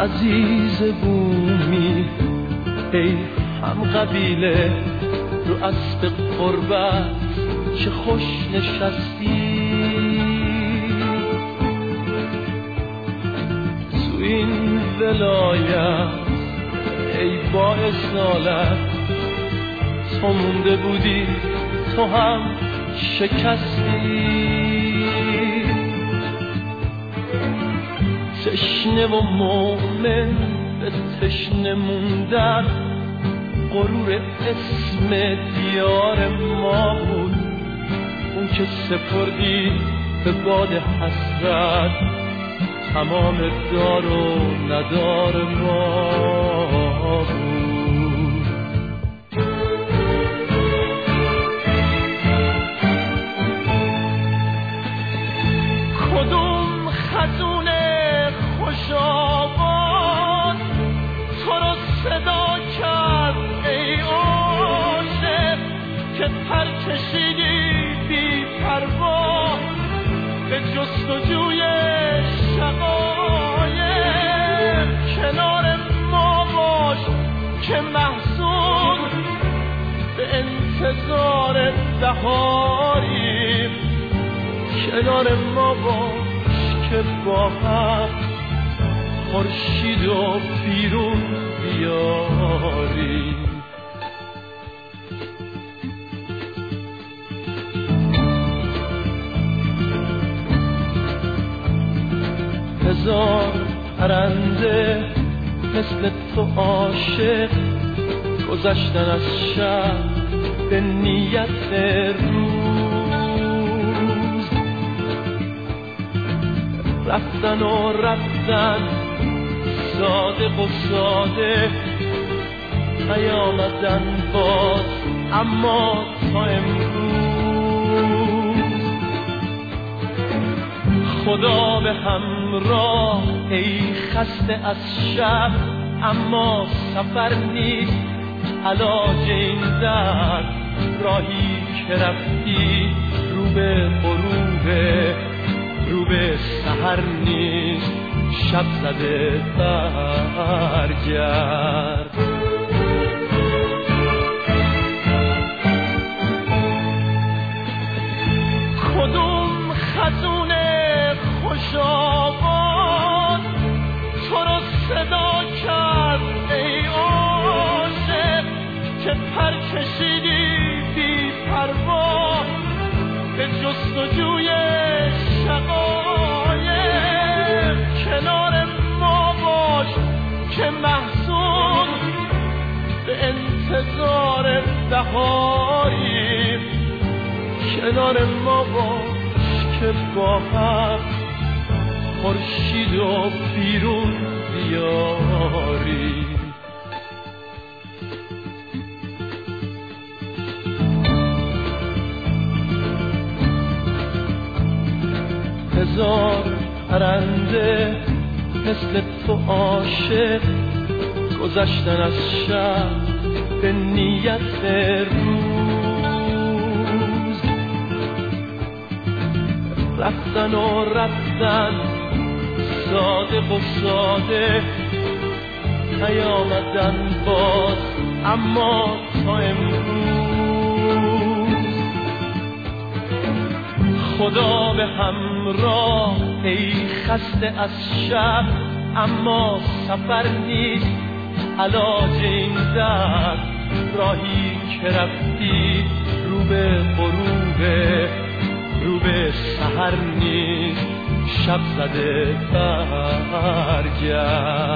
عزیز بومی ای هم قبیله رو اسب قربت چه خوش نشستی تو این ولایت ای با اصالت تو مونده بودی تو هم شکستی تشنه و مومن به تشنه موندن غرور اسم دیار ما بود اون که سپردی به باد حسرت تمام دار و ندار ما بود کدوم خزون خوش آواز تو رو صدا کرد ای عاشق که پر کشیدی بی پروا به جستجوی شقایق کنار ما باش که محزون به انتظار بهاری کنار ما باش که با هم خورشید و بیرون بیاری هزار پرنده مثل تو عاشق گذشتن از شب به نیت روز رفتن و رفتن صادق و ساده نیامدن باز اما تا امروز خدا به همراه ای خسته از شب اما سفر نیست علاج این درد راهی که رفتی رو به غروبه رو به سحر نیست شب زده برگرد کدوم خزون خوش آواز تو رو صدا کرد ای عاشق که پر کشیدی بی پروا به جستجوی شقایق کنار ما باش که محزون به انتظار بهاری کنار ما باش که با هم خورشید و بیرون بیاری هزار پرنده مثل تو عاشق گذشتن از شب به نیت روز رفتن و رفتن صادق و ساده نیامدن باز اما تا امروز خدا به همراه ای خسته از شب اما سفر نیست علاج این درد راهی که رفتی رو به غروبه رو به سحر نیست شب زده برگرد